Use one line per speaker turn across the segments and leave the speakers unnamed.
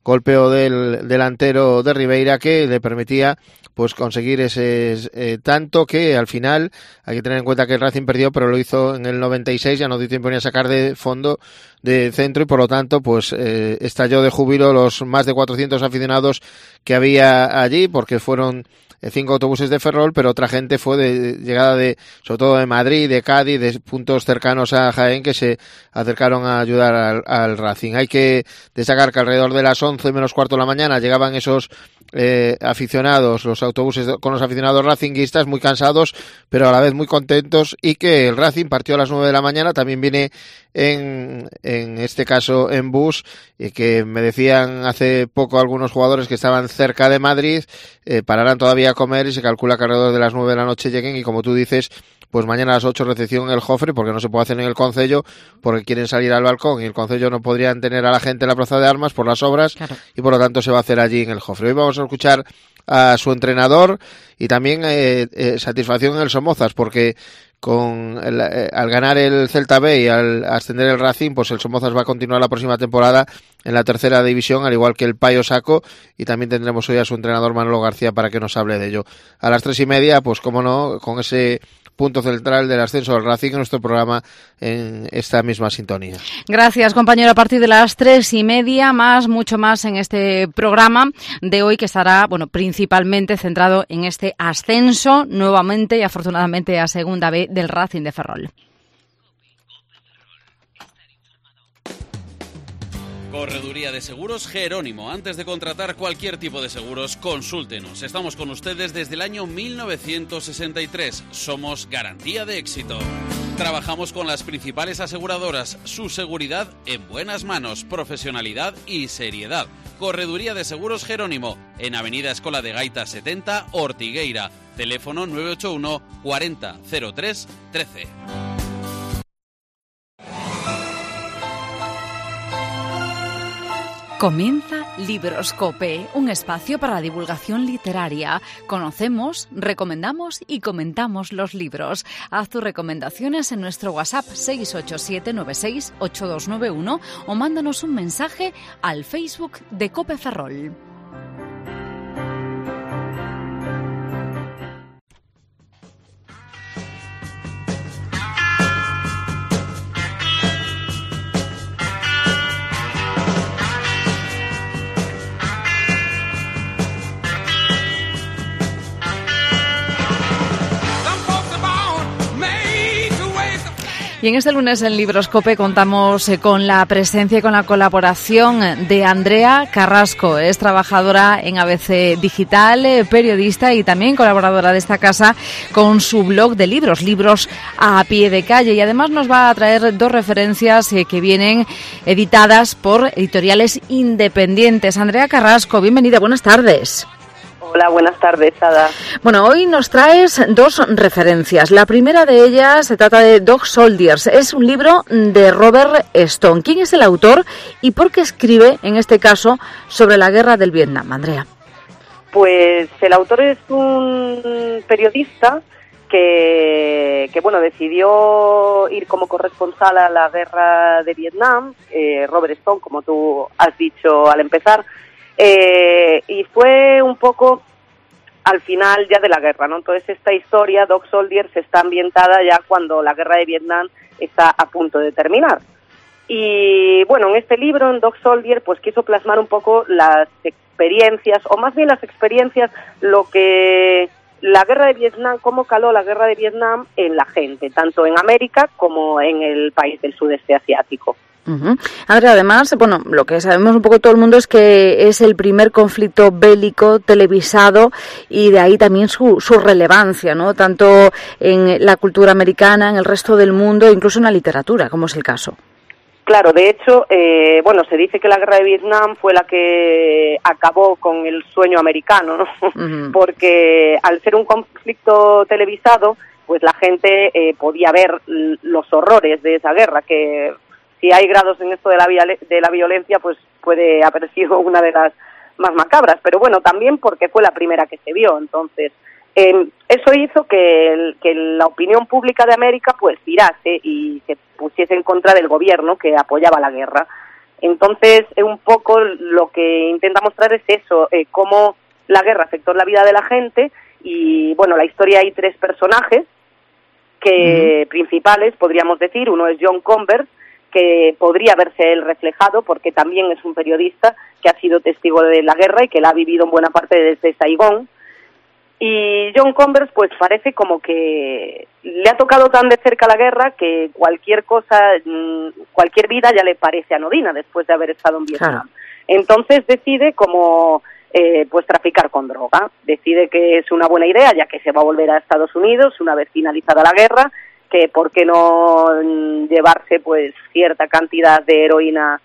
golpeo del delantero de Ribeira que le permitía pues conseguir ese tanto que al final hay que tener en cuenta que el Racing perdió, pero lo hizo en el 96, ya no dio tiempo ni a sacar de fondo de centro y por lo tanto pues estalló de júbilo los más de 400 aficionados que había allí, porque fueron 5 autobuses de Ferrol, pero otra gente fue de llegada de, sobre todo de Madrid, de Cádiz, de puntos cercanos a Jaén, que se acercaron a ayudar al Racing. Hay que destacar que alrededor de las 11 menos cuarto de la mañana llegaban esos aficionados, los autobuses con los aficionados racinguistas, muy cansados, pero a la vez muy contentos, y que el Racing partió a las 9 de la mañana, también viene en este caso en bus, y que me decían hace poco algunos jugadores que estaban cerca de Madrid, pararán todavía a comer y se calcula que alrededor de las 9 de la noche lleguen, y como tú dices, pues mañana a las 8 recepción en el Jofre, porque no se puede hacer en el Concello, porque quieren salir al balcón y el Concello no podrían tener a la gente en la Plaza de Armas por las obras, claro, y por lo tanto se va a hacer allí en el Jofre. Hoy vamos a escuchar a su entrenador y también satisfacción en el Somozas, porque al ganar el Celta B y al ascender el Racing, pues el Somozas va a continuar la próxima temporada en la tercera división, al igual que el Payo Saco, y también tendremos hoy a su entrenador Manolo García para que nos hable de ello. A las 3:30, pues como no, con ese punto central del ascenso del Racing en nuestro programa en esta misma sintonía.
Gracias, compañero. A partir de las 3:30, mucho más en este programa de hoy, que estará, principalmente centrado en este ascenso nuevamente y afortunadamente a Segunda B del Racing de Ferrol.
Correduría de Seguros Jerónimo. Antes de contratar cualquier tipo de seguros, consúltenos. Estamos con ustedes desde el año 1963. Somos garantía de éxito. Trabajamos con las principales aseguradoras. Su seguridad en buenas manos, profesionalidad y seriedad. Correduría de Seguros Jerónimo, en Avenida Escola de Gaita 70, Ortigueira. Teléfono 981 40 03 13.
Comienza Libroscope, un espacio para la divulgación literaria. Conocemos, recomendamos y comentamos los libros. Haz tus recomendaciones en nuestro WhatsApp 687968291 o mándanos un mensaje al Facebook de Cope Ferrol. Y en este lunes en Libroscope contamos con la presencia y con la colaboración de Andrea Carrasco. Es trabajadora en ABC Digital, periodista y también colaboradora de esta casa con su blog de libros, Libros a pie de calle. Y además nos va a traer dos referencias que vienen editadas por editoriales independientes. Andrea Carrasco, bienvenida, buenas tardes.
Hola, buenas tardes, Ada.
Bueno, hoy nos traes dos referencias. La primera de ellas se trata de Dog Soldiers. Es un libro de Robert Stone. ¿Quién es el autor y por qué escribe, en este caso, sobre la guerra del Vietnam, Andrea?
Pues el autor es un periodista que decidió ir como corresponsal a la guerra de Vietnam, Robert Stone, como tú has dicho al empezar, y fue un poco al final ya de la guerra, ¿no? Entonces esta historia, Dog Soldiers, está ambientada ya cuando la guerra de Vietnam está a punto de terminar. Y bueno, en este libro, en Dog Soldier, pues quiso plasmar un poco las experiencias, o más bien las experiencias, lo que la guerra de Vietnam, cómo caló la guerra de Vietnam en la gente, tanto en América como en el país del sudeste asiático.
Uh-huh. Andrea, además, lo que sabemos un poco todo el mundo es que es el primer conflicto bélico televisado y de ahí también su relevancia, ¿no? Tanto en la cultura americana, en el resto del mundo, incluso en la literatura, como es el caso.
Claro, de hecho, se dice que la guerra de Vietnam fue la que acabó con el sueño americano, ¿no? Uh-huh. Porque al ser un conflicto televisado, pues la gente podía ver los horrores de esa guerra, que si hay grados en esto de la violencia, pues puede haber sido una de las más macabras, pero bueno, también porque fue la primera que se vio. Entonces, eso hizo que la opinión pública de América pues virase y se pusiese en contra del gobierno que apoyaba la guerra. Entonces, un poco lo que intenta mostrar es eso, cómo la guerra afectó la vida de la gente. Y bueno, la historia hay 3 personajes que principales, podríamos decir. Uno es John Converse, que podría verse él reflejado porque también es un periodista que ha sido testigo de la guerra y que la ha vivido en buena parte desde Saigón. Y John Converse pues parece como que le ha tocado tan de cerca la guerra que cualquier cosa, cualquier vida ya le parece anodina después de haber estado en Vietnam. Claro. Entonces decide como pues traficar con droga. Decide que es una buena idea, ya que se va a volver a Estados Unidos una vez finalizada la guerra, que por qué no llevarse pues cierta cantidad de heroína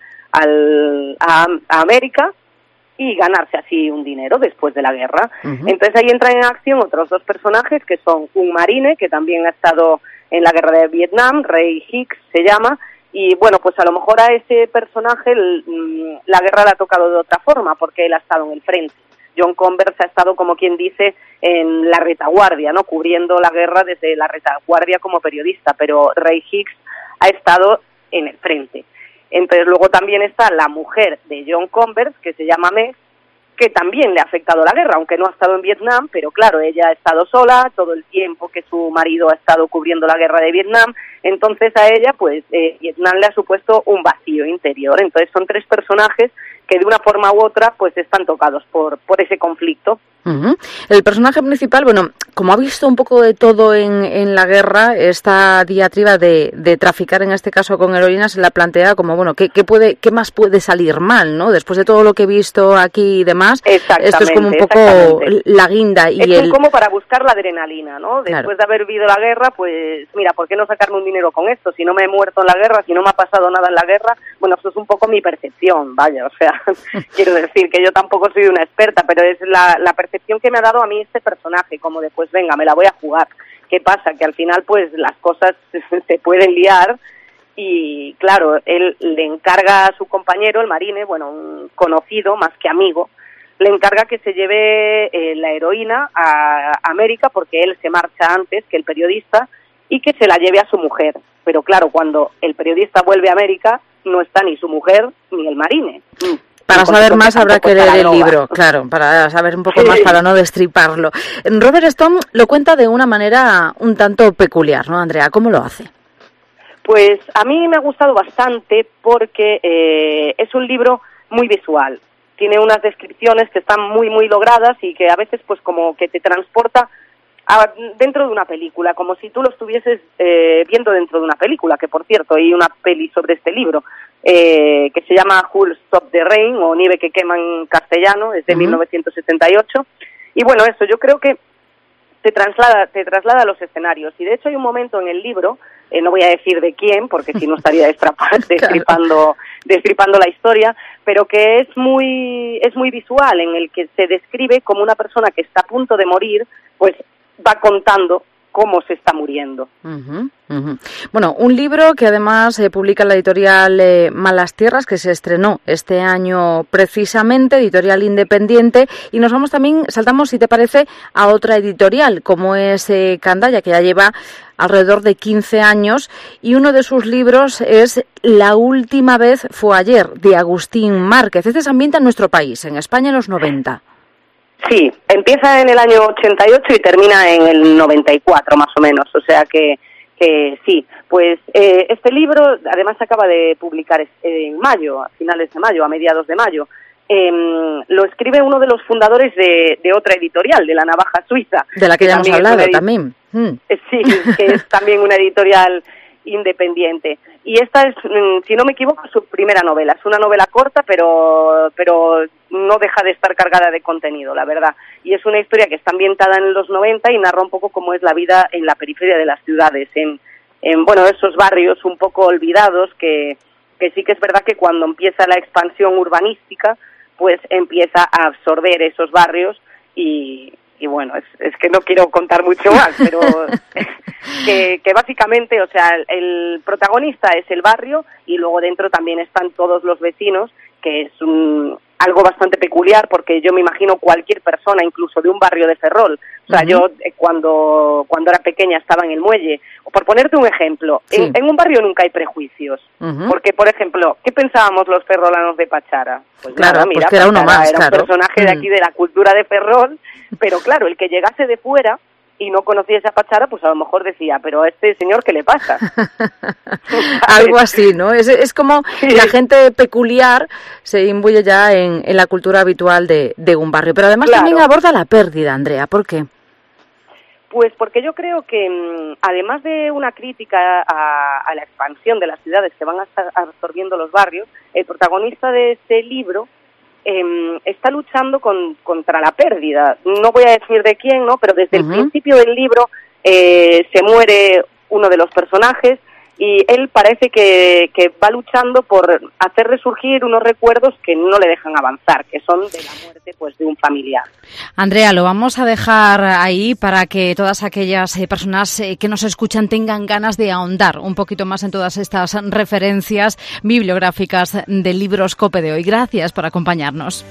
a América y ganarse así un dinero después de la guerra. Entonces ahí entran en acción otros 2 personajes, que son un marine, que también ha estado en la guerra de Vietnam, Ray Hicks se llama, y bueno, pues a lo mejor a ese personaje la guerra le ha tocado de otra forma, porque él ha estado en el frente. John Converse ha estado, como quien dice, en la retaguardia, ¿no? Cubriendo la guerra desde la retaguardia como periodista, pero Ray Hicks ha estado en el frente. Entonces luego también está la mujer de John Converse, que se llama Meg, que también le ha afectado la guerra, aunque no ha estado en Vietnam, pero claro, ella ha estado sola todo el tiempo que su marido ha estado cubriendo la guerra de Vietnam. Entonces a ella, pues, Vietnam le ha supuesto un vacío interior. Entonces son 3 personajes que de una forma u otra, pues, están tocados por ese conflicto.
El personaje principal, bueno, como ha visto un poco de todo en la guerra, esta diatriba de traficar, en este caso con heroína, se la plantea como, bueno, ¿qué más puede salir mal, no? Después de todo lo que he visto aquí y demás, esto es como un poco la guinda. Y
es como para buscar la adrenalina, ¿no? Después de haber vivido la guerra, pues, mira, ¿por qué no sacarme un dinero con esto? Si no me he muerto en la guerra, si no me ha pasado nada en la guerra, bueno, eso es un poco mi percepción, vaya, o sea, quiero decir que yo tampoco soy una experta, pero es la percepción que me ha dado a mí este personaje, como de, pues venga, me la voy a jugar. ¿Qué pasa? Que al final, pues, las cosas se pueden liar y, claro, él le encarga a su compañero, el marine, bueno, un conocido, más que amigo, le encarga que se lleve la heroína a América porque él se marcha antes que el periodista y que se la lleve a su mujer. Pero claro, cuando el periodista vuelve a América, no está ni su mujer ni el marine.
Para saber más habrá que leer el libro, claro, para saber un poco más, para no destriparlo. Robert Stone lo cuenta de una manera un tanto peculiar, ¿no, Andrea? ¿Cómo lo hace?
Pues a mí me ha gustado bastante porque es un libro muy visual. Tiene unas descripciones que están muy, muy logradas y que a veces pues como que te transporta dentro de una película, como si tú lo estuvieses viendo dentro de una película, que por cierto hay una peli sobre este libro que se llama Who'll Stop the Rain, o Nieve que quema en castellano, es de 1978, y bueno, eso yo creo que te traslada a los escenarios, y de hecho hay un momento en el libro, no voy a decir de quién, porque si no estaría destripando la historia, pero que es muy visual, en el que se describe como una persona que está a punto de morir, pues va contando cómo se está muriendo.
Bueno, un libro que además publica la editorial Malas Tierras, que se estrenó este año precisamente, editorial independiente, y nos vamos también, saltamos, si te parece, a otra editorial, como es Candaya, que ya lleva alrededor de 15 años, y uno de sus libros es La última vez fue ayer, de Agustín Márquez. Este se ambienta en nuestro país, en España en los 90.
Sí, empieza en el año 88 y termina en el 94 más o menos, o sea que sí. Pues este libro además se acaba de publicar en mayo, a finales de mayo, a mediados de mayo. Lo escribe uno de los fundadores de otra editorial, de La Navaja Suiza.
De la que ya hemos hablado también.
Sí, que es también una editorial independiente. Y esta es, si no me equivoco, su primera novela. Es una novela corta, pero no deja de estar cargada de contenido, la verdad. Y es una historia que está ambientada en los 90 y narra un poco cómo es la vida en la periferia de las ciudades, en bueno, esos barrios un poco olvidados que sí que es verdad que cuando empieza la expansión urbanística, pues empieza a absorber esos barrios y bueno, es que no quiero contar mucho más, pero que básicamente, o sea, el protagonista es el barrio y luego dentro también están todos los vecinos, que es algo bastante peculiar, porque yo me imagino cualquier persona, incluso de un barrio de Ferrol. O sea, yo cuando era pequeña estaba en el muelle. O por ponerte un ejemplo, en un barrio nunca hay prejuicios. Porque, por ejemplo, ¿qué pensábamos los ferrolanos de Pachara? Pues
claro,
nada, mira,
pues que era uno más,
era un personaje de aquí de la cultura de Ferrol, pero claro, el que llegase de fuera y no conociese a Pachara, pues a lo mejor decía, pero a este señor, ¿qué le pasa?
Algo así, ¿no? Es como la gente peculiar se imbuye ya en la cultura habitual de un barrio. Pero además también aborda la pérdida, Andrea. ¿Por qué?
Pues porque yo creo que, además de una crítica a la expansión de las ciudades que van absorbiendo los barrios, el protagonista de este libro está luchando contra la pérdida. No voy a decir de quién, ¿no? Pero desde el principio del libro se muere uno de los personajes y él parece que va luchando por hacer resurgir unos recuerdos que no le dejan avanzar, que son de la muerte pues de un familiar.
Andrea, lo vamos a dejar ahí para que todas aquellas personas que nos escuchan tengan ganas de ahondar un poquito más en todas estas referencias bibliográficas del Libroscope de hoy. Gracias por acompañarnos.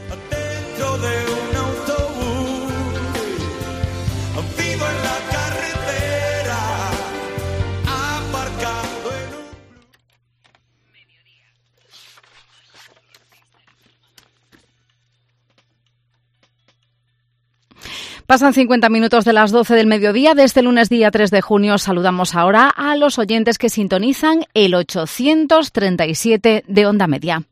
Pasan 50 minutos de las 12 del mediodía. De este lunes día 3 de junio saludamos ahora a los oyentes que sintonizan el 837 de Onda Media.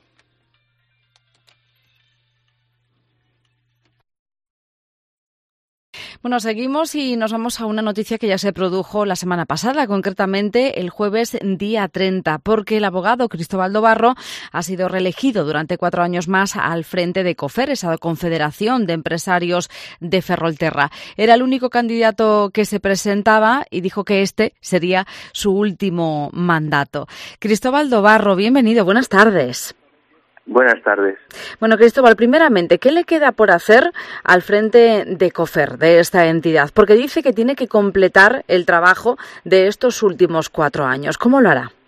Bueno, seguimos y nos vamos a una noticia que ya se produjo la semana pasada, concretamente el jueves día 30, porque el abogado Cristóbal Dobarro ha sido reelegido durante 4 años más al frente de COFER, esa confederación de empresarios de Ferrolterra. Era el único candidato que se presentaba y dijo que este sería su último mandato. Cristóbal Dobarro, bienvenido, buenas tardes.
Buenas tardes.
Bueno, Cristóbal, primeramente, ¿qué le queda por hacer al frente de COFER, de esta entidad? Porque dice que tiene que completar el trabajo de estos últimos 4 años. ¿Cómo lo hará?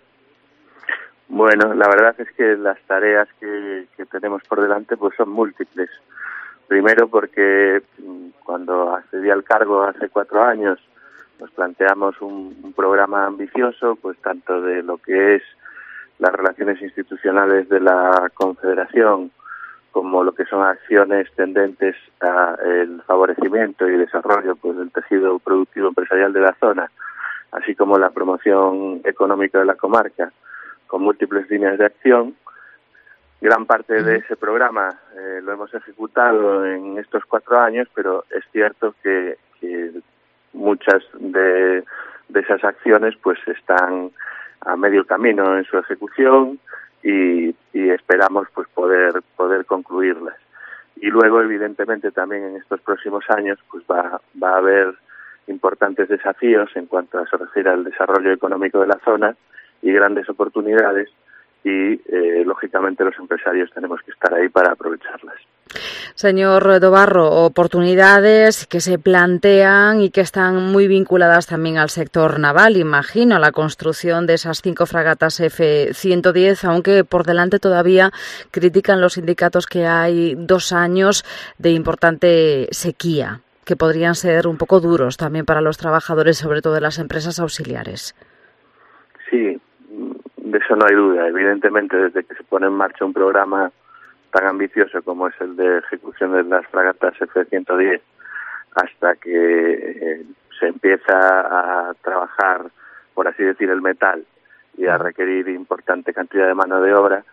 Bueno, la verdad es que las tareas que tenemos por delante pues son múltiples. Primero porque cuando accedí al cargo hace 4 años nos planteamos un programa ambicioso, pues tanto de lo que es las relaciones institucionales de la Confederación, como lo que son acciones tendentes al favorecimiento y desarrollo pues del tejido productivo empresarial de la zona, así como la promoción económica de la comarca, con múltiples líneas de acción. Gran parte de ese programa lo hemos ejecutado en estos 4 años, pero es cierto que muchas de esas acciones pues están a medio camino en su ejecución y esperamos pues poder concluirlas. Y luego, evidentemente, también en estos próximos años pues va a haber importantes desafíos en cuanto a se refiere al desarrollo económico de la zona y grandes oportunidades y, lógicamente, los empresarios tenemos que estar ahí para aprovecharlas.
Señor Dobarro, oportunidades que se plantean y que están muy vinculadas también al sector naval, imagino, la construcción de esas 5 fragatas F-110, aunque por delante todavía critican los sindicatos que hay 2 años de importante sequía, que podrían ser un poco duros también para los trabajadores, sobre todo de las empresas auxiliares.
Sí, de eso no hay duda. Evidentemente, desde que se pone en marcha un programa tan ambicioso como es el de ejecución de las fragatas F-110, hasta que se empieza a trabajar, por así decir, el metal y a requerir importante cantidad de mano de obra,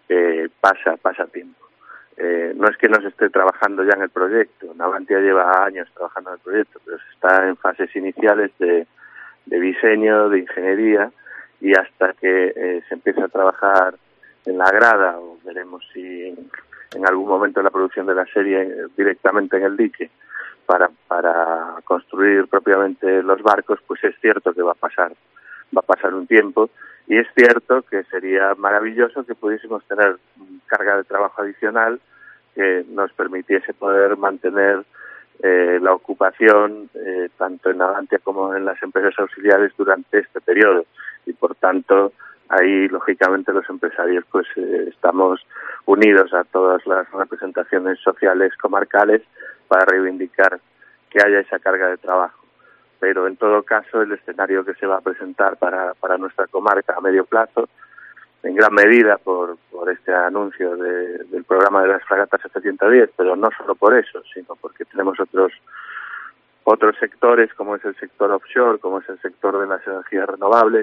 pasa tiempo. No es que no se esté trabajando ya en el proyecto, Navantia lleva años trabajando en el proyecto, pero se está en fases iniciales de diseño, de ingeniería, y hasta que se empiece a trabajar en la grada, o veremos si en algún momento la producción de la serie directamente en el dique para construir propiamente los barcos, pues es cierto que va a pasar un tiempo, y es cierto que sería maravilloso que pudiésemos tener carga de trabajo adicional que nos permitiese poder mantener la ocupación tanto en Navantia como en las empresas auxiliares durante este periodo, y por tanto ahí lógicamente los empresarios pues estamos unidos a todas las representaciones sociales comarcales para reivindicar que haya esa carga de trabajo. Pero en todo caso el escenario que se va a presentar para nuestra comarca a medio plazo, en gran medida por este anuncio del programa de las fragatas F-110, pero no solo por eso, sino porque tenemos otros sectores, como es el sector offshore, como es el sector de las energías renovables,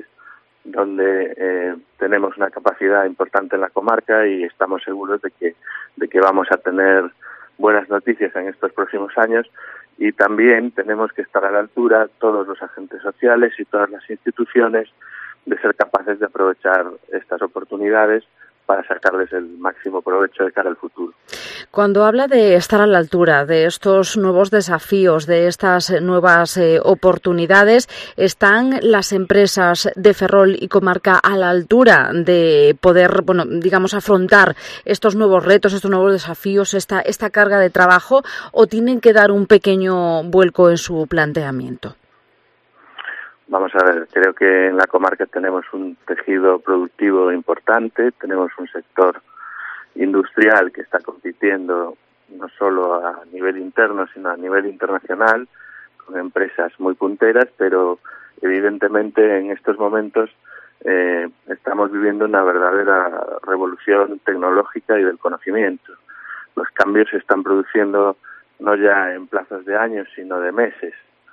donde tenemos una capacidad importante en la comarca y estamos seguros de que vamos a tener buenas noticias en estos próximos años. Y también tenemos que estar a la altura, todos los agentes sociales y todas las instituciones, de ser capaces de aprovechar estas oportunidades para sacarles el máximo provecho de cara al futuro.
Cuando habla de estar a la altura de estos nuevos desafíos, de estas nuevas oportunidades, ¿están las empresas de Ferrol y comarca a la altura de poder, afrontar estos nuevos retos, estos nuevos desafíos, esta carga de trabajo, o tienen que dar un pequeño vuelco en su planteamiento?
Vamos a ver, creo que en la comarca tenemos un tejido productivo importante, tenemos un sector industrial que está compitiendo no solo a nivel interno, sino a nivel internacional, con empresas muy punteras, pero evidentemente en estos momentos estamos viviendo una verdadera revolución tecnológica y del conocimiento. Los cambios se están produciendo no ya en plazos de años, sino de meses.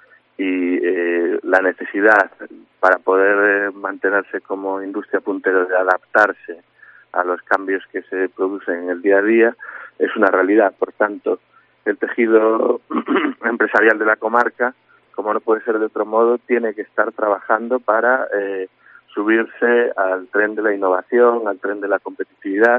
Y la necesidad para poder mantenerse como industria puntera de adaptarse a los cambios que se producen en el día a día es una realidad. Por tanto, el tejido empresarial de la comarca, como no puede ser de otro modo, tiene que estar trabajando para subirse al tren de la innovación, al tren de la competitividad,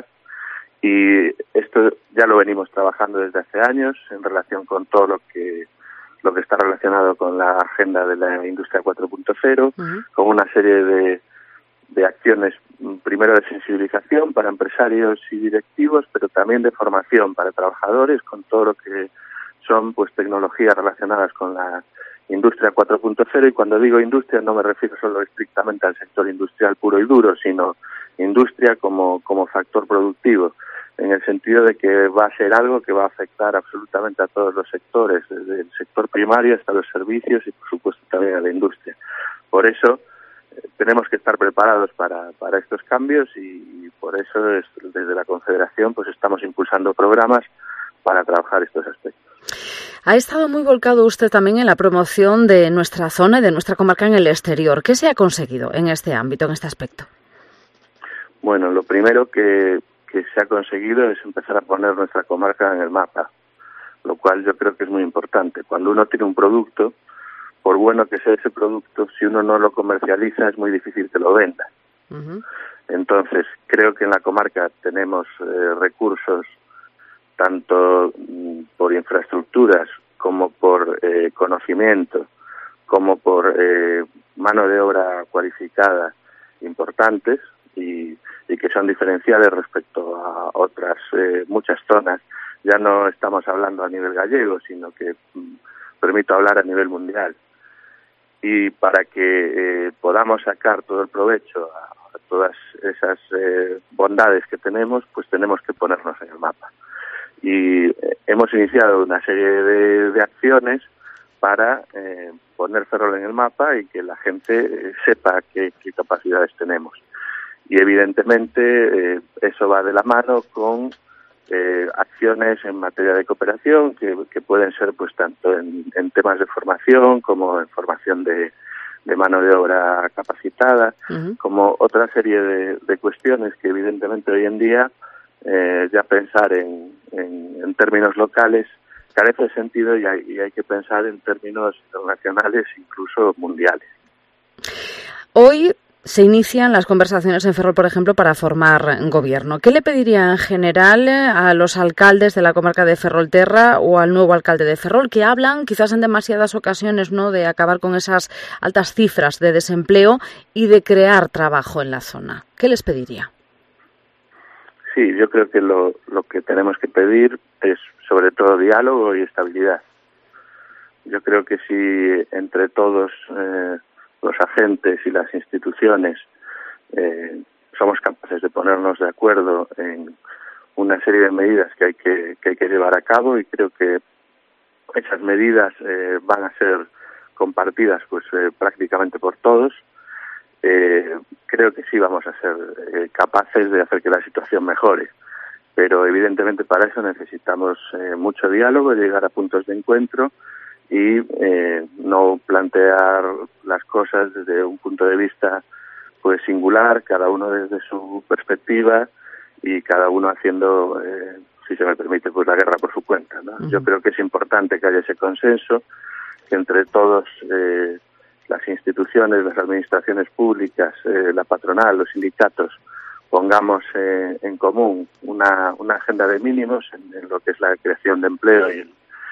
y esto ya lo venimos trabajando desde hace años en relación con todo lo que está relacionado con la agenda de la industria 4.0, con una serie de acciones, primero de sensibilización para empresarios y directivos, pero también de formación para trabajadores, con todo lo que son pues tecnologías relacionadas con la industria 4.0, y cuando digo industria no me refiero solo estrictamente al sector industrial puro y duro, sino industria como factor productivo, en el sentido de que va a ser algo que va a afectar absolutamente a todos los sectores, desde el sector primario hasta los servicios y, por supuesto, también a la industria. Por eso tenemos que estar preparados para estos cambios y por eso desde la Confederación pues estamos impulsando programas para trabajar estos aspectos.
Ha estado muy volcado usted también en la promoción de nuestra zona y de nuestra comarca en el exterior. ¿Qué se ha conseguido en este ámbito, en este aspecto?
Bueno, lo primero que se ha conseguido es empezar a poner nuestra comarca en el mapa, lo cual yo creo que es muy importante. Cuando uno tiene un producto, por bueno que sea ese producto, si uno no lo comercializa es muy difícil que lo venda. Entonces, creo que en la comarca tenemos recursos tanto por infraestructuras como por conocimiento, como por mano de obra cualificada importantes y que son diferenciales respecto a otras muchas zonas. Ya no estamos hablando a nivel gallego, sino que permito hablar a nivel mundial. Y para que podamos sacar todo el provecho a todas esas bondades que tenemos, pues tenemos que ponernos en el mapa. Y hemos iniciado una serie de acciones para poner Ferrol en el mapa y que la gente sepa qué capacidades tenemos. Y evidentemente eso va de la mano con acciones en materia de cooperación que pueden ser pues tanto en temas de formación como en formación de mano de obra capacitada, como otra serie de cuestiones que evidentemente hoy en día ya pensar en términos locales carece de sentido y hay que pensar en términos internacionales, incluso mundiales.
Hoy se inician las conversaciones en Ferrol, por ejemplo, para formar gobierno. ¿Qué le pediría en general a los alcaldes de la comarca de Ferrolterra o al nuevo alcalde de Ferrol, que hablan quizás en demasiadas ocasiones, ¿no?, de acabar con esas altas cifras de desempleo y de crear trabajo en la zona? ¿Qué les pediría?
Sí, yo creo que lo que tenemos que pedir es sobre todo diálogo y estabilidad. Yo creo que si entre todos los agentes y las instituciones somos capaces de ponernos de acuerdo en una serie de medidas que hay que llevar a cabo, y creo que esas medidas van a ser compartidas prácticamente por todos. Creo que sí vamos a ser capaces de hacer que la situación mejore, pero evidentemente para eso necesitamos mucho diálogo, llegar a puntos de encuentro y no plantear las cosas desde un punto de vista singular, cada uno desde su perspectiva y cada uno haciendo, si se me permite, la guerra por su cuenta, ¿no? Uh-huh. Yo creo que es importante que haya ese consenso, que entre todos las instituciones, las administraciones públicas, la patronal, los sindicatos, pongamos en común una agenda de mínimos en lo que es la creación de empleo y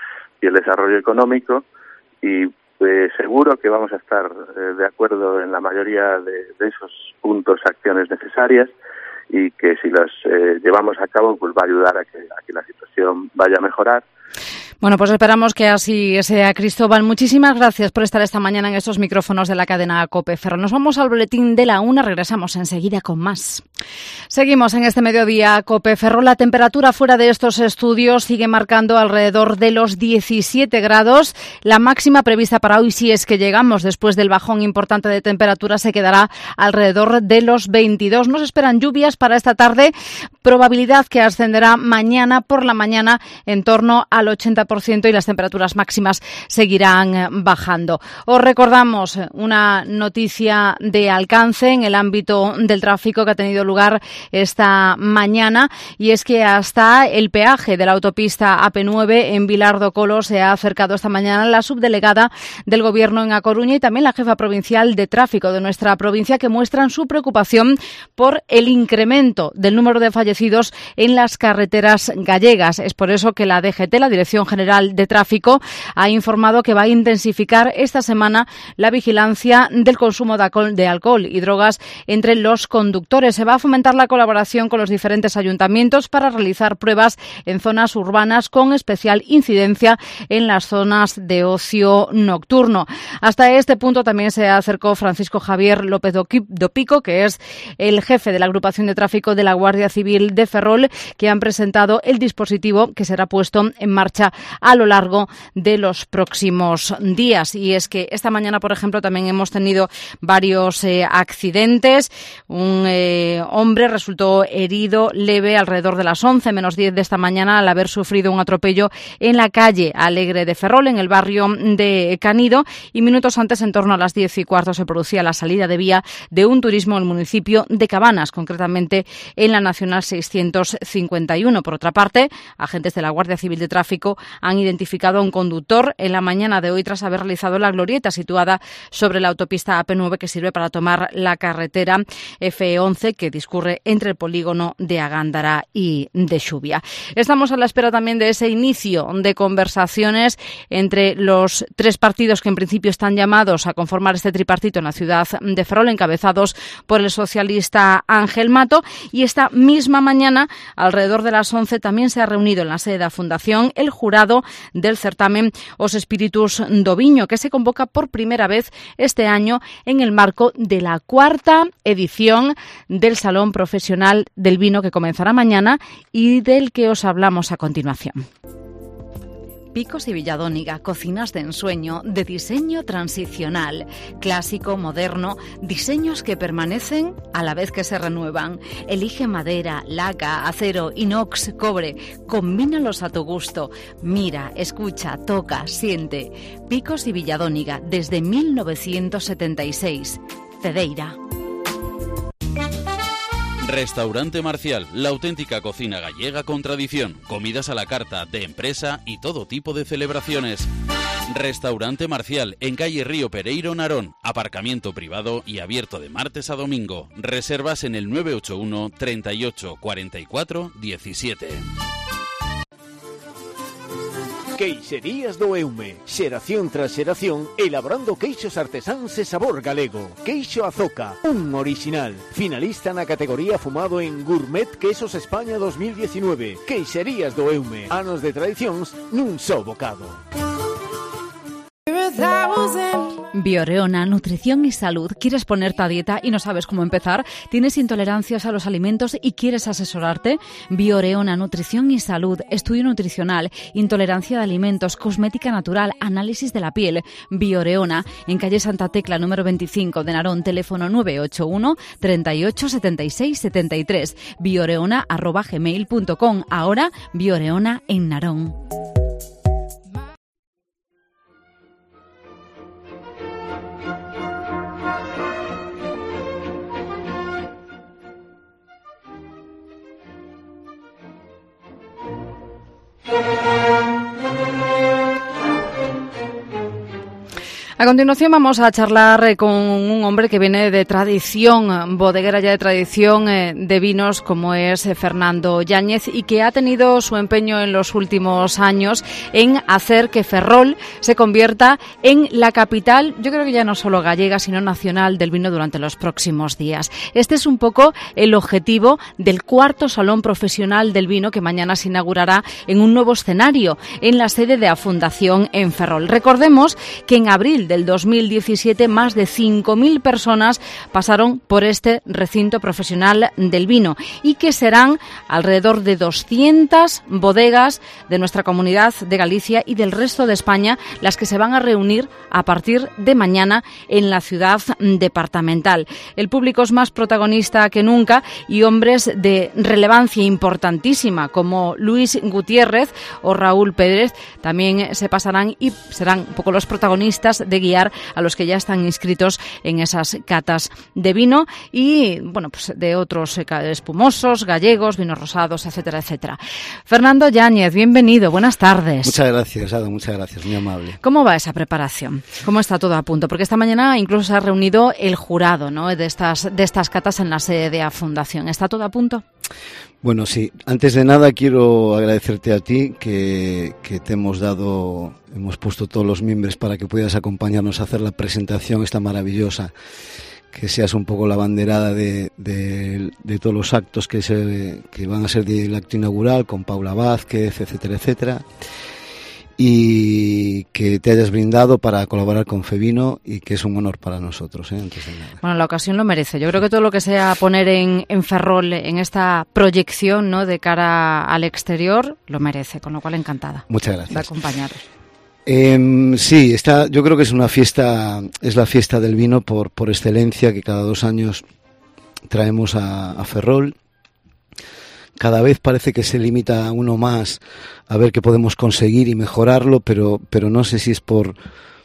el desarrollo económico, y seguro que vamos a estar de acuerdo en la mayoría de esos puntos, acciones necesarias, y que si las llevamos a cabo va a ayudar a que la situación vaya a mejorar.
Bueno, pues esperamos que así sea, Cristóbal. Muchísimas gracias por estar esta mañana en estos micrófonos de la cadena COPE Ferrol. Nos vamos al boletín de la 1, regresamos enseguida con más. Seguimos en este mediodía COPE Ferrol. La temperatura fuera de estos estudios sigue marcando alrededor de los 17 grados. La máxima prevista para hoy, si es que llegamos después del bajón importante de temperatura, se quedará alrededor de los 22. Nos esperan lluvias para esta tarde, probabilidad que ascenderá mañana por la mañana en torno al 80%, y las temperaturas máximas seguirán bajando. Os recordamos una noticia de alcance en el ámbito del tráfico que ha tenido lugar esta mañana, y es que hasta el peaje de la autopista AP9 en Vilar do Colo se ha acercado esta mañana la subdelegada del Gobierno en A Coruña y también la jefa provincial de tráfico de nuestra provincia, que muestran su preocupación por el incremento del número de fallecidos en las carreteras gallegas. Es por eso que la DGT, la Dirección General de Tráfico, ha informado que va a intensificar esta semana la vigilancia del consumo de alcohol y drogas entre los conductores. Se va a fomentar la colaboración con los diferentes ayuntamientos para realizar pruebas en zonas urbanas, con especial incidencia en las zonas de ocio nocturno. Hasta este punto también se acercó Francisco Javier López do Pico, que es el jefe de la agrupación de tráfico de la Guardia Civil de Ferrol, que han presentado el dispositivo que será puesto en marcha a lo largo de los próximos días. Y es que esta mañana, por ejemplo, también hemos tenido varios accidentes. Un hombre resultó herido leve alrededor de las 11 menos 10 de esta mañana al haber sufrido un atropello en la calle Alegre de Ferrol, en el barrio de Canido, y minutos antes, en torno a las 10:15, se producía la salida de vía de un turismo en el municipio de Cabanas, concretamente en la Nacional 651. Por otra parte, agentes de la Guardia Civil de Tráfico han identificado a un conductor en la mañana de hoy tras haber realizado la glorieta situada sobre la autopista AP9, que sirve para tomar la carretera F11 que discurre entre el polígono de Agándara y de Xubia. Estamos a la espera también de ese inicio de conversaciones entre los tres partidos que en principio están llamados a conformar este tripartito en la ciudad de Ferrol, encabezados por el socialista Ángel Mato, y esta misma mañana, alrededor de las 11, también se ha reunido en la sede de la Fundación el jurado del certamen Os Espíritus do Viño, que se convoca por primera vez este año en el marco de la 4ª edición del Salón Profesional del Vino, que comenzará mañana y del que os hablamos a continuación. Picos y Villadóniga, cocinas de ensueño, de diseño transicional, clásico, moderno, diseños que permanecen a la vez que se renuevan. Elige madera, laca, acero, inox, cobre, combínalos a tu gusto. Mira, escucha, toca, siente. Picos y Villadóniga, desde 1976. Cedeira.
Restaurante Marcial, la auténtica cocina gallega con tradición, comidas a la carta, de empresa y todo tipo de celebraciones. Restaurante Marcial, en calle Río Pereiro, Narón, aparcamiento privado y abierto de martes a domingo. Reservas en el 981 38 44 17.
Queixerías do Eume, xeración tras xeración, elaborando queixos artesáns e sabor galego. Queixo Azoca, un original, finalista na categoría fumado en Gourmet Quesos España 2019. Queixerías do Eume, anos de tradicións nun só bocado.
Bioreona, nutrición y salud. ¿Quieres ponerte a dieta y no sabes cómo empezar? ¿Tienes intolerancias a los alimentos y quieres asesorarte? Bioreona, nutrición y salud, estudio nutricional, intolerancia de alimentos, cosmética natural, análisis de la piel. Bioreona, en calle Santa Tecla, número 25 de Narón, teléfono 981 38 76 73. Bioreona@gmail.com. Ahora, Bioreona en Narón. A continuación vamos a charlar con un hombre que viene de tradición, bodeguera ya de tradición de vinos, como es Fernando Yáñez, y que ha tenido su empeño en los últimos años en hacer que Ferrol se convierta en la capital, yo creo que ya no solo gallega, sino nacional del vino durante los próximos días. Este es un poco el objetivo del cuarto Salón Profesional del Vino, que mañana se inaugurará en un nuevo escenario, en la sede de la Fundación en Ferrol. Recordemos que en abril del 2017 más de 5.000 personas pasaron por este recinto profesional del vino y que serán alrededor de 200 bodegas de nuestra comunidad de Galicia y del resto de España las que se van a reunir a partir de mañana en la ciudad departamental. El público es más protagonista que nunca y hombres de relevancia importantísima como Luis Gutiérrez o Raúl Pérez también se pasarán y serán un poco los protagonistas de guiar a los que ya están inscritos en esas catas de vino y, bueno, pues de otros espumosos, gallegos, vinos rosados, etcétera, etcétera. Fernando Yáñez, bienvenido, buenas tardes.
Muchas gracias, Ada, muchas gracias, muy amable.
¿Cómo va esa preparación? ¿Cómo está todo a punto? Porque esta mañana incluso se ha reunido el jurado, ¿no?, de estas catas en la sede de la Fundación. ¿Está todo a punto?
Bueno, sí. Antes de nada quiero agradecerte a ti que te hemos puesto todos los miembros para que puedas acompañarnos a hacer la presentación esta maravillosa, que seas un poco la banderada de todos los actos que van a ser del acto inaugural con Paula Vázquez, etcétera, etcétera. Y que te hayas brindado para colaborar con Fevino y que es un honor para nosotros, antes de nada.
Bueno, la ocasión lo merece. Yo creo que todo lo que sea poner en Ferrol, en esta proyección, ¿no?, de cara al exterior, lo merece, con lo cual encantada.
Muchas gracias.
De acompañaros.
Sí, yo creo que es una fiesta, es la fiesta del vino por excelencia que cada 2 años traemos a Ferrol. Cada vez parece que se limita uno más a ver qué podemos conseguir y mejorarlo, pero no sé si es por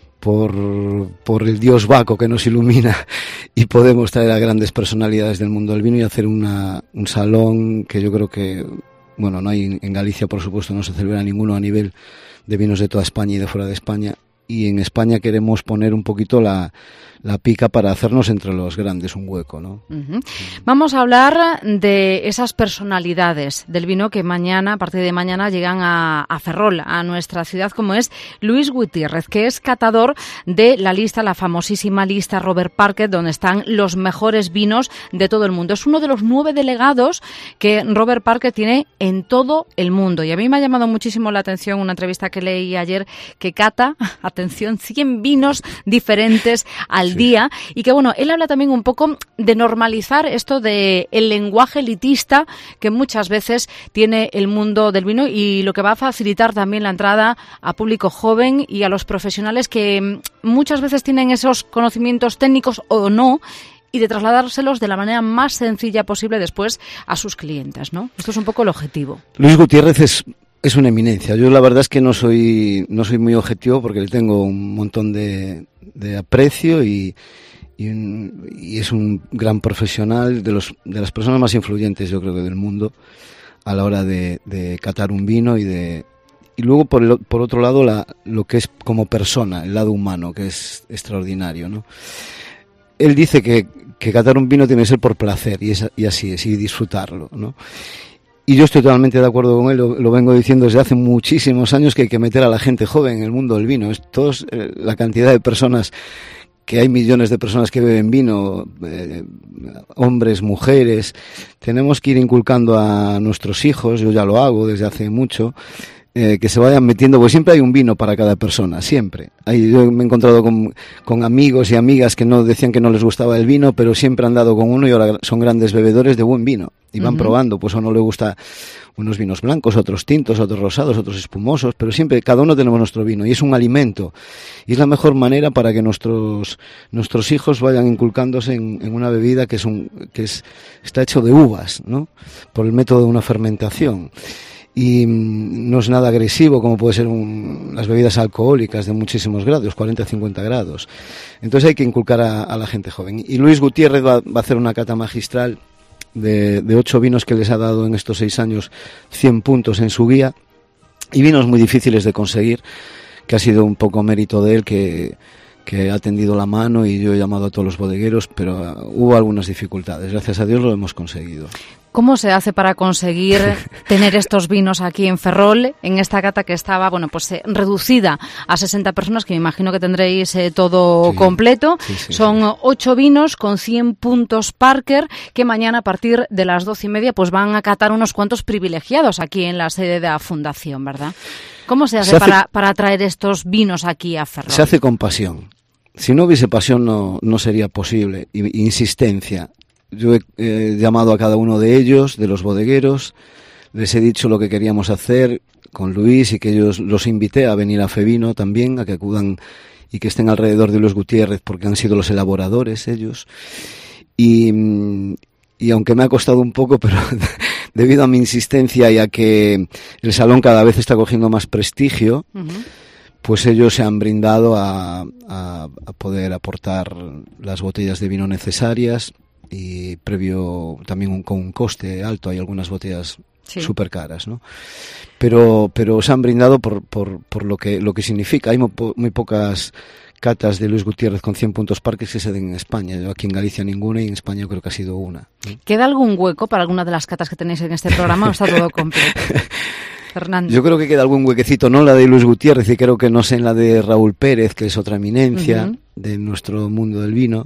el dios Baco que nos ilumina y podemos traer a grandes personalidades del mundo del vino y hacer un salón que yo creo que, bueno, no hay en Galicia, por supuesto, no se celebra ninguno a nivel de vinos de toda España y de fuera de España. Y en España queremos poner un poquito la pica para hacernos entre los grandes un hueco, ¿no?
Uh-huh. Vamos a hablar de esas personalidades del vino que mañana, a partir de mañana, llegan a Ferrol, a nuestra ciudad, como es Luis Gutiérrez, que es catador de la famosísima lista Robert Parker, donde están los mejores vinos de todo el mundo. Es uno de los 9 delegados que Robert Parker tiene en todo el mundo. Y a mí me ha llamado muchísimo la atención una entrevista que leí ayer que cata, atención, 100 vinos diferentes al día, y que, bueno, él habla también un poco de normalizar esto de el lenguaje elitista que muchas veces tiene el mundo del vino y lo que va a facilitar también la entrada a público joven y a los profesionales que muchas veces tienen esos conocimientos técnicos o no, y de trasladárselos de la manera más sencilla posible después a sus clientes, ¿no? Esto es un poco el objetivo.
Luis Gutiérrez es una eminencia. Yo la verdad es que no soy muy objetivo porque le tengo un montón de aprecio y es un gran profesional, de las personas más influyentes, yo creo, que del mundo a la hora de catar un vino y luego por otro lado lo que es como persona, el lado humano, que es extraordinario, ¿no? Él dice que catar un vino tiene que ser por placer y así es, y disfrutarlo, ¿no? Y yo estoy totalmente de acuerdo con él, lo vengo diciendo desde hace muchísimos años, que hay que meter a la gente joven en el mundo del vino. La cantidad de personas, que hay millones de personas que beben vino, hombres, mujeres. Tenemos que ir inculcando a nuestros hijos, yo ya lo hago desde hace mucho, que se vayan metiendo, porque siempre hay un vino para cada persona, siempre. Yo me he encontrado con amigos y amigas que no decían que no les gustaba el vino, pero siempre han dado con uno y ahora son grandes bebedores de buen vino y van probando, pues a uno le gusta unos vinos blancos, otros tintos, otros rosados, otros espumosos, pero siempre cada uno tenemos nuestro vino y es un alimento y es la mejor manera para que nuestros hijos vayan inculcándose en una bebida que está hecho de uvas, ¿no? Por el método de una fermentación. Y no es nada agresivo como puede ser las bebidas alcohólicas de muchísimos grados, 40-50 grados. Entonces hay que inculcar a la gente joven. Y Luis Gutiérrez va a hacer una cata magistral de 8 vinos que les ha dado en estos 6 años 100 puntos en su guía, y vinos muy difíciles de conseguir, que ha sido un poco mérito de él, que ha tendido la mano, y yo he llamado a todos los bodegueros, pero hubo algunas dificultades. Gracias a Dios lo hemos conseguido.
¿Cómo se hace para conseguir tener estos vinos aquí en Ferrol, en esta cata que estaba, reducida a 60 personas, que me imagino que tendréis todo completo? Sí. Son 8 vinos con 100 puntos Parker, que mañana a partir de las 12:30 pues van a catar unos cuantos privilegiados aquí en la sede de la Fundación, ¿verdad? ¿Cómo se hace para traer estos vinos aquí a Ferrol?
Se hace con pasión. Si no hubiese pasión no sería posible. Insistencia. Yo he llamado a cada uno de ellos, de los bodegueros, les he dicho lo que queríamos hacer con Luis y que ellos los invité a venir a Fevino también, a que acudan y que estén alrededor de Luis Gutiérrez, porque han sido los elaboradores ellos. Y aunque me ha costado un poco, pero debido a mi insistencia y a que el salón cada vez está cogiendo más prestigio, pues ellos se han brindado a poder aportar las botellas de vino necesarias, y previo también con un coste alto. Hay algunas botellas súper caras, ¿no? Pero se han brindado por lo que significa. Hay muy pocas catas de Luis Gutiérrez con 100 puntos Parker que se den en España. Yo aquí en Galicia ninguna, y en España yo creo que ha sido una.
¿Queda algún hueco para alguna de las catas que tenéis en este programa o está todo completo? Fernando.
Yo creo que queda algún huequecito, no la de Luis Gutiérrez, y creo que no sé en la de Raúl Pérez, que es otra eminencia de nuestro mundo del vino.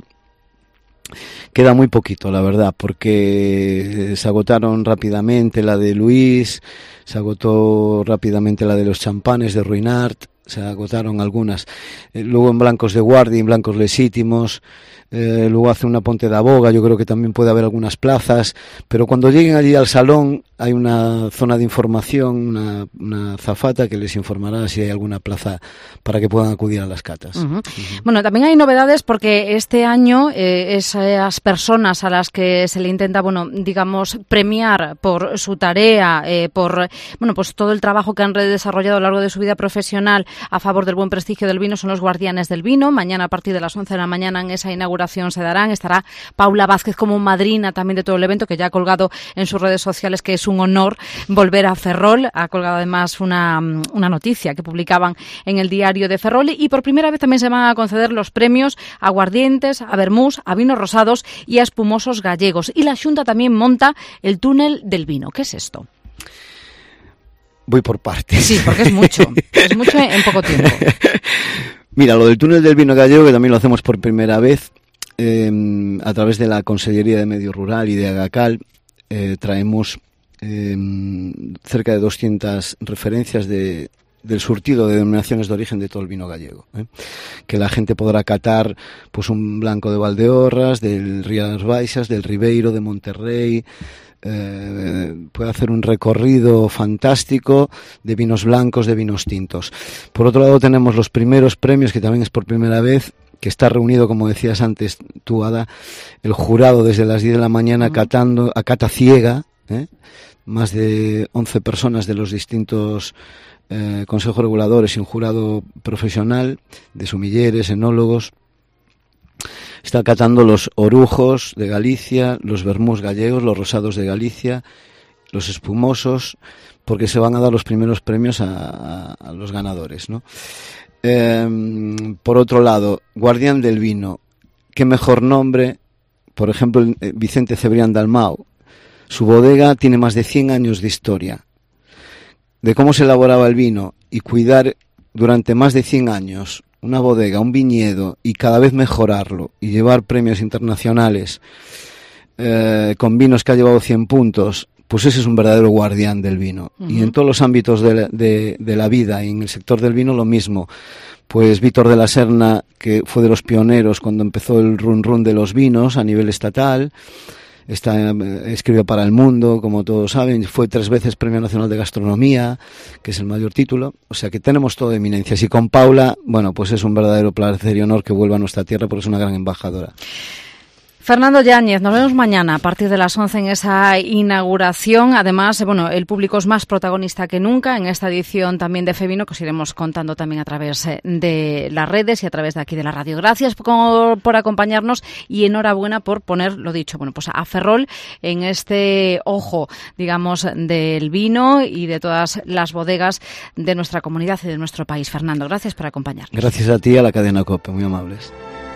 Queda muy poquito, la verdad, porque se agotaron rápidamente la de Luis, se agotó rápidamente la de los champanes de Ruinart, se agotaron algunas. Luego en blancos de Guardi, en blancos legítimos, luego hace una Ponte da Boga, yo creo que también puede haber algunas plazas, pero cuando lleguen allí al salón hay una zona de información, una azafata que les informará si hay alguna plaza para que puedan acudir a las catas.
Bueno, también hay novedades porque este año esas personas a las que se le intenta, premiar por su tarea, por todo el trabajo que han desarrollado a lo largo de su vida profesional a favor del buen prestigio del vino, son los guardianes del vino. Mañana a partir de las 11 de la mañana en esa inauguración se darán. Estará Paula Vázquez como madrina también de todo el evento, que ya ha colgado en sus redes sociales que es un honor volver a Ferrol. Ha colgado además una noticia que publicaban en el diario de Ferrol, y por primera vez también se van a conceder los premios a aguardientes, a vermús, a vinos rosados y a espumosos gallegos. Y la Xunta también monta el túnel del vino. ¿Qué es esto?
Voy por partes.
Sí, porque es mucho en poco tiempo.
Mira, lo del túnel del vino gallego, que también lo hacemos por primera vez, a través de la Consellería de Medio Rural y de Agacal, traemos cerca de 200 referencias del surtido de denominaciones de origen de todo el vino gallego, que la gente podrá catar pues un blanco de Valdeorras, del Rías Baixas, del Ribeiro, de Monterrey. Puede hacer un recorrido fantástico de vinos blancos, de vinos tintos. Por otro lado tenemos los primeros premios, que también es por primera vez, que está reunido, como decías antes tú, Ada, el jurado desde las 10 de la mañana catando a cata ciega, más de 11 personas de los distintos consejos reguladores y un jurado profesional de sumilleres, enólogos. Está catando los orujos de Galicia, los vermús gallegos, los rosados de Galicia, los espumosos, porque se van a dar los primeros premios a los ganadores, ¿no? Por otro lado, Guardián del Vino, qué mejor nombre. Por ejemplo, Vicente Cebrián Dalmau, su bodega tiene más de 100 años de historia, de cómo se elaboraba el vino, y cuidar durante más de 100 años una bodega, un viñedo, y cada vez mejorarlo y llevar premios internacionales con vinos que ha llevado 100 puntos, pues ese es un verdadero guardián del vino. Y en todos los ámbitos de la vida, y en el sector del vino lo mismo. Pues Víctor de la Serna, que fue de los pioneros cuando empezó el run run de los vinos a nivel estatal, escribió para El Mundo, como todos saben, fue 3 veces Premio Nacional de Gastronomía, que es el mayor título, o sea que tenemos todo de eminencias. Y con Paula, bueno, pues es un verdadero placer y honor que vuelva a nuestra tierra porque es una gran embajadora.
Fernando Yáñez, nos vemos mañana a partir de las 11 en esa inauguración. Además, bueno, el público es más protagonista que nunca en esta edición también de Fevino, que os iremos contando también a través de las redes y a través de aquí de la radio. Gracias por acompañarnos y enhorabuena por poner, lo dicho, bueno, pues a Ferrol en este ojo, digamos, del vino y de todas las bodegas de nuestra comunidad y de nuestro país. Fernando, gracias por acompañarnos.
Gracias a ti y a la cadena COPE, muy amables.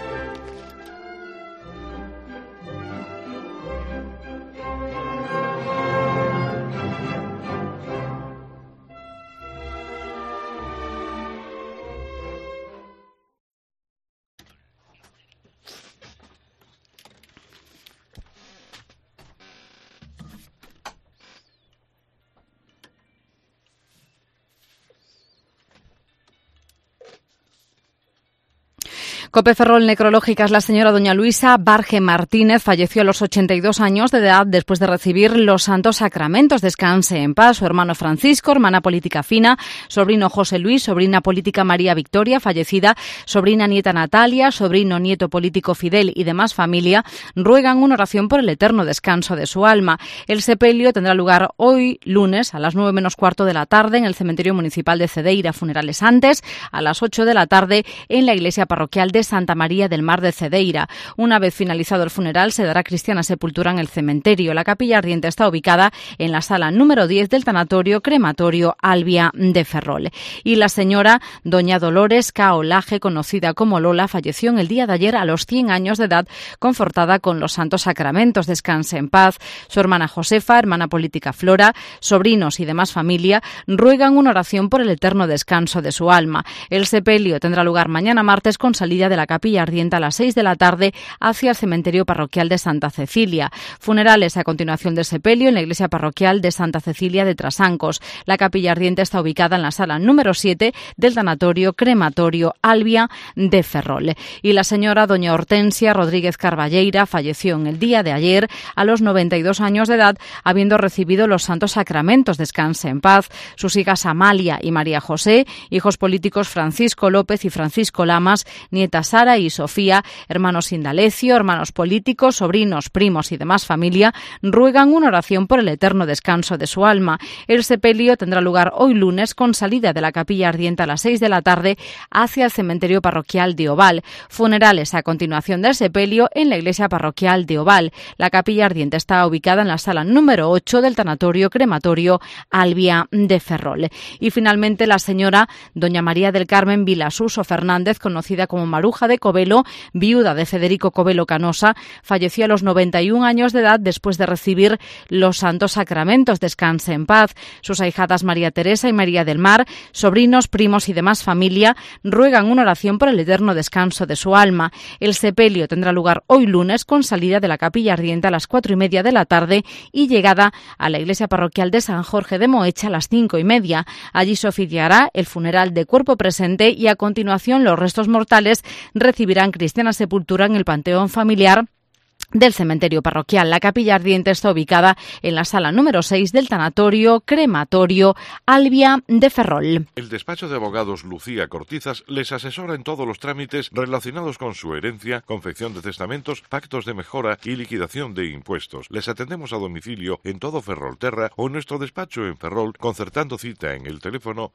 COPE Ferrol Necrológicas, la señora doña Luisa Barge Martínez falleció a los 82 años de edad después de recibir los santos sacramentos. Descanse en paz. Su hermano Francisco, hermana política Fina, sobrino José Luis, sobrina política María Victoria, fallecida, sobrina nieta Natalia, sobrino nieto político Fidel y demás familia ruegan una oración por el eterno descanso de su alma. El sepelio tendrá lugar hoy, lunes, a las 9:15 de la tarde en el cementerio municipal de Cedeira. Funerales antes, a las 8 de la tarde en la iglesia parroquial de Santa María del Mar de Cedeira. Una vez finalizado el funeral, se dará cristiana sepultura en el cementerio. La capilla ardiente está ubicada en la sala número 10 del tanatorio crematorio Albia de Ferrol. Y la señora doña Dolores Caolaje, conocida como Lola, falleció en el día de ayer a los 100 años de edad, confortada con los santos sacramentos. Descanse en paz. Su hermana Josefa, hermana política Flora, sobrinos y demás familia ruegan una oración por el eterno descanso de su alma. El sepelio tendrá lugar mañana martes con salida de la capilla ardiente a las 6 de la tarde hacia el cementerio parroquial de Santa Cecilia. Funerales a continuación del sepelio en la iglesia parroquial de Santa Cecilia de Trasancos. La capilla ardiente está ubicada en la sala número 7 del tanatorio crematorio Albia de Ferrol. Y la señora doña Hortensia Rodríguez Carballeira falleció en el día de ayer a los 92 años de edad, habiendo recibido los santos sacramentos. Descanse en paz. Sus hijas Amalia y María José, hijos políticos Francisco López y Francisco Lamas, nieta Sara y Sofía, hermanos Indalecio, hermanos políticos, sobrinos, primos y demás familia, ruegan una oración por el eterno descanso de su alma. El sepelio tendrá lugar hoy lunes con salida de la capilla ardiente a las 6 de la tarde hacia el cementerio parroquial de Oval. Funerales a continuación del sepelio en la iglesia parroquial de Oval. La capilla ardiente está ubicada en la sala número 8 del tanatorio crematorio Albia de Ferrol. Y finalmente la señora doña María del Carmen Vilasuso Fernández, conocida como Maruja de Covelo, viuda de Federico Covelo Canosa, falleció a los 91 años de edad después de recibir los santos sacramentos. Descanse en paz. Sus ahijadas María Teresa y María del Mar, sobrinos, primos y demás familia, ruegan una oración por el eterno descanso de su alma. El sepelio tendrá lugar hoy lunes con salida de la capilla ardiente a las 4:30 de la tarde y llegada a la iglesia parroquial de San Jorge de Moecha a las 5:30. Allí se oficiará el funeral de cuerpo presente y a continuación los restos mortales recibirán cristiana sepultura en el panteón familiar del cementerio parroquial. La capilla ardiente está ubicada en la sala número 6 del tanatorio crematorio Albia de Ferrol.
El despacho de abogados Lucía Cortizas les asesora en todos los trámites relacionados con su herencia, confección de testamentos, pactos de mejora y liquidación de impuestos. Les atendemos a domicilio en todo Ferrolterra o en nuestro despacho en Ferrol, concertando cita en el teléfono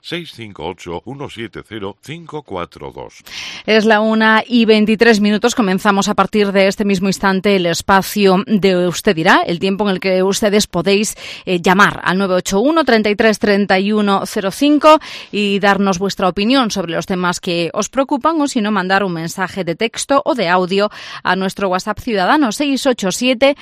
658-170-542.
Es la 1:23. Comenzamos a partir de este mismo instante el espacio de Usted Dirá, el tiempo en el que ustedes podéis llamar al 981 33 31 05 y darnos vuestra opinión sobre los temas que os preocupan, o si no, mandar un mensaje de texto o de audio a nuestro WhatsApp ciudadano 687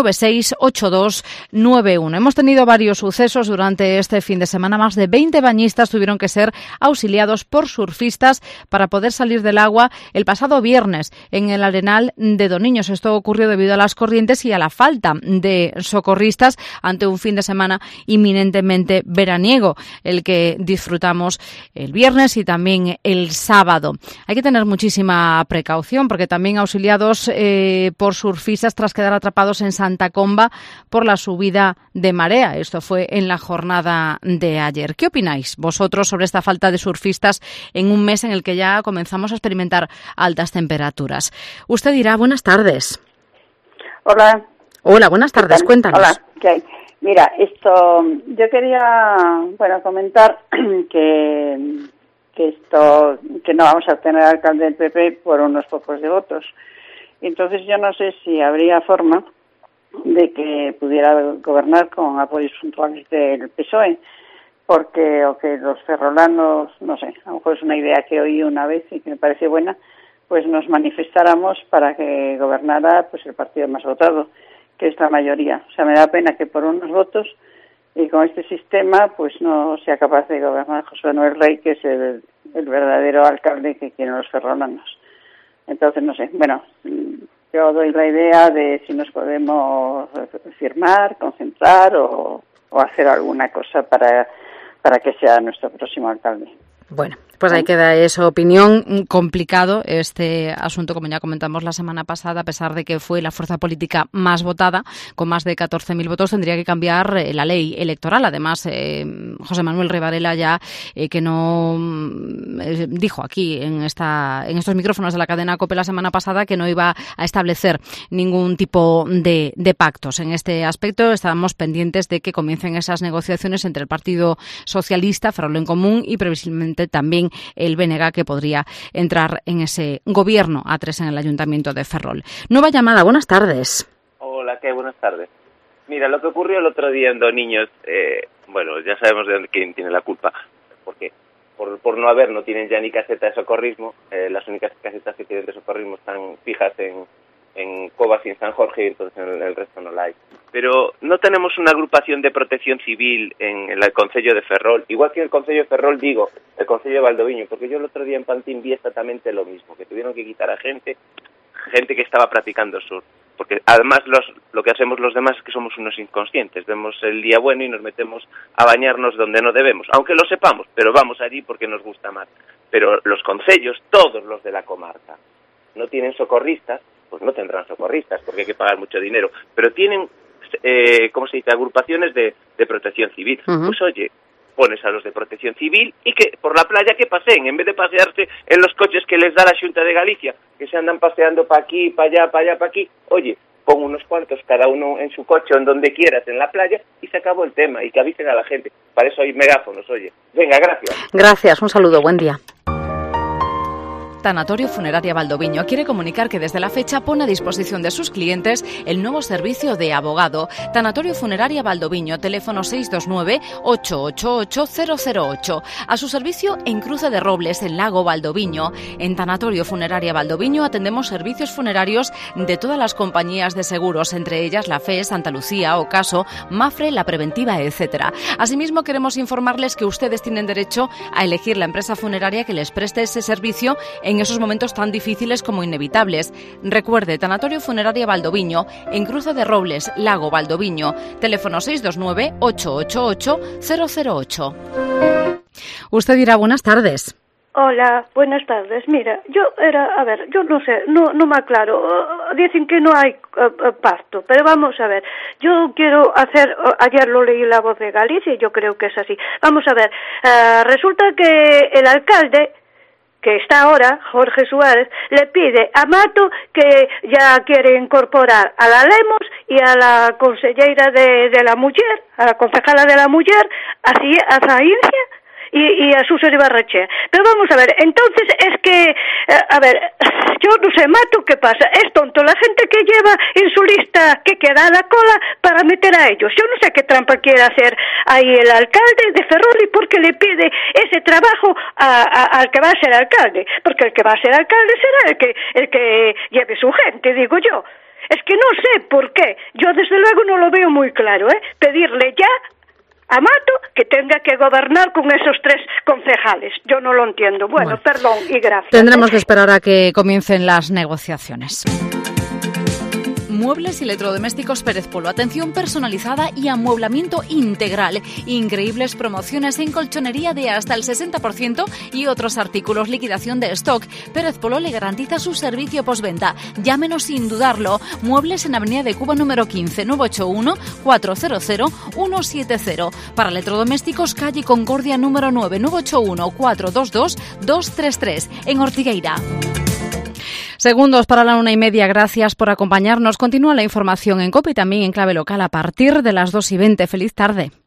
968291. Hemos tenido varios sucesos durante este fin de semana. Más de 20 bañistas tuvieron que ser auxiliados por surfistas para poder salir del agua el pasado viernes en el Arenal de Doniños. Esto ocurrió debido a las corrientes y a la falta de socorristas ante un fin de semana inminentemente veraniego, el que disfrutamos el viernes y también el sábado. Hay que tener muchísima precaución porque también auxiliados por surfistas tras quedar atrapados en Santa Comba por la subida de marea. Esto fue en la jornada de ayer. ¿Qué opináis vosotros sobre esta falta de surfistas en un mes en el que ya comenzamos a experimentar altas temperaturas? Usted dirá, buenas tardes.
Hola.
Hola, buenas tardes, cuéntanos.
Hola, ¿qué hay? Mira, yo quería, comentar que no vamos a tener alcalde del PP por unos pocos de votos. Entonces yo no sé si habría forma de que pudiera gobernar con apoyos puntuales del PSOE, o que los ferrolanos, no sé, a lo mejor es una idea que oí una vez y que me parece buena, pues nos manifestáramos para que gobernara pues el partido más votado, que es la mayoría. O sea, me da pena que por unos votos y con este sistema pues no sea capaz de gobernar José Manuel Rey, que es el verdadero alcalde que quieren los ferrolanos. Entonces, no sé, yo doy la idea de si nos podemos firmar, concentrar o hacer alguna cosa para que sea nuestro próximo alcalde.
Bueno, pues ahí queda esa opinión. Complicado este asunto, como ya comentamos la semana pasada, a pesar de que fue la fuerza política más votada, con más de 14.000 votos, tendría que cambiar la ley electoral. Además, José Manuel Rey Varela ya que no dijo aquí en estos micrófonos de la cadena COPE la semana pasada que no iba a establecer ningún tipo de pactos. En este aspecto estábamos pendientes de que comiencen esas negociaciones entre el Partido Socialista, Ferrol en Común y previsiblemente también el BNG, que podría entrar en ese gobierno A3 en el Ayuntamiento de Ferrol. Nueva llamada, buenas tardes.
Hola, ¿qué? Buenas tardes. Mira, lo que ocurrió el otro día en Doniños, ya sabemos de quién tiene la culpa, porque por no tienen ya ni caseta de socorrismo, las únicas casetas que tienen de socorrismo están fijas en Cobas y en San Jorge, y entonces en el resto no la hay. Pero no tenemos una agrupación de protección civil en el Concello de Ferrol, igual que en el Concello de Ferrol, el Concello de Valdoviño, porque yo el otro día en Pantín vi exactamente lo mismo, que tuvieron que quitar a gente que estaba practicando surf, porque además lo que hacemos los demás es que somos unos inconscientes, vemos el día bueno y nos metemos a bañarnos donde no debemos, aunque lo sepamos, pero vamos allí porque nos gusta más. Pero los concellos, todos los de la comarca, no tienen socorristas, pues no tendrán socorristas porque hay que pagar mucho dinero, pero tienen, agrupaciones de protección civil. Uh-huh. Pues oye, pones a los de protección civil y que por la playa que paseen, en vez de pasearse en los coches que les da la Xunta de Galicia, que se andan paseando para aquí, para allá, para aquí, oye, pon unos cuantos cada uno en su coche o en donde quieras en la playa y se acabó el tema, y que avisen a la gente. Para eso hay megáfonos, oye. Venga, gracias.
Gracias, un saludo, buen día. Tanatorio Funeraria Valdoviño quiere comunicar que desde la fecha pone a disposición de sus clientes el nuevo servicio de abogado. Tanatorio Funeraria Valdoviño, teléfono 629-888-008. A su servicio en Cruce de Robles, en Lago Valdoviño. En Tanatorio Funeraria Valdoviño atendemos servicios funerarios de todas las compañías de seguros, entre ellas la FE, Santa Lucía, Ocaso, Mafre, La Preventiva, etc. Asimismo, queremos informarles que ustedes tienen derecho a elegir la empresa funeraria que les preste ese servicio en esos momentos tan difíciles como inevitables. Recuerde, Tanatorio Funeraria Valdoviño, en Cruce de Robles, Lago Valdoviño, teléfono 629-888-008. Usted dirá, buenas tardes.
Hola, buenas tardes. Mira, yo no sé, no me aclaro. Dicen que no hay pacto, pero vamos a ver. Yo quiero ayer lo leí en La Voz de Galicia y yo creo que es así. Vamos a ver, resulta que el alcalde que está ahora, Jorge Suárez, le pide a Mato que ya quiere incorporar a la Lemos y a la consellera de la mujer, a la concejala de la mujer, a Zaíncia y a Suso Ibarrechea. Pero vamos a ver, entonces es que, yo no sé, Mato, ¿qué pasa? Es tonto la gente que lleva en su lista que queda a la cola para meter a ellos. Yo no sé qué trampa quiere hacer ahí el alcalde de Ferrol y por qué le pide ese trabajo al que va a ser alcalde. Porque el que va a ser alcalde será el que lleve su gente, digo yo. Es que no sé por qué. Yo desde luego no lo veo muy claro, pedirle ya a Mato que tenga que gobernar con esos 3 concejales. Yo no lo entiendo. Bueno, perdón y gracias.
Tendremos que esperar a que comiencen las negociaciones. Muebles y electrodomésticos Pérez Polo. Atención personalizada y amueblamiento integral. Increíbles promociones en colchonería de hasta el 60% y otros artículos. Liquidación de stock. Pérez Polo le garantiza su servicio postventa. Llámenos sin dudarlo. Muebles en Avenida de Cuba número 15, 981 400 170. Para electrodomésticos, calle Concordia número 9, 981 422 233 en Ortigueira. Segundos para la 1:30. Gracias por acompañarnos. Continúa la información en COPE y también en clave local a partir de las 2:20. Feliz tarde.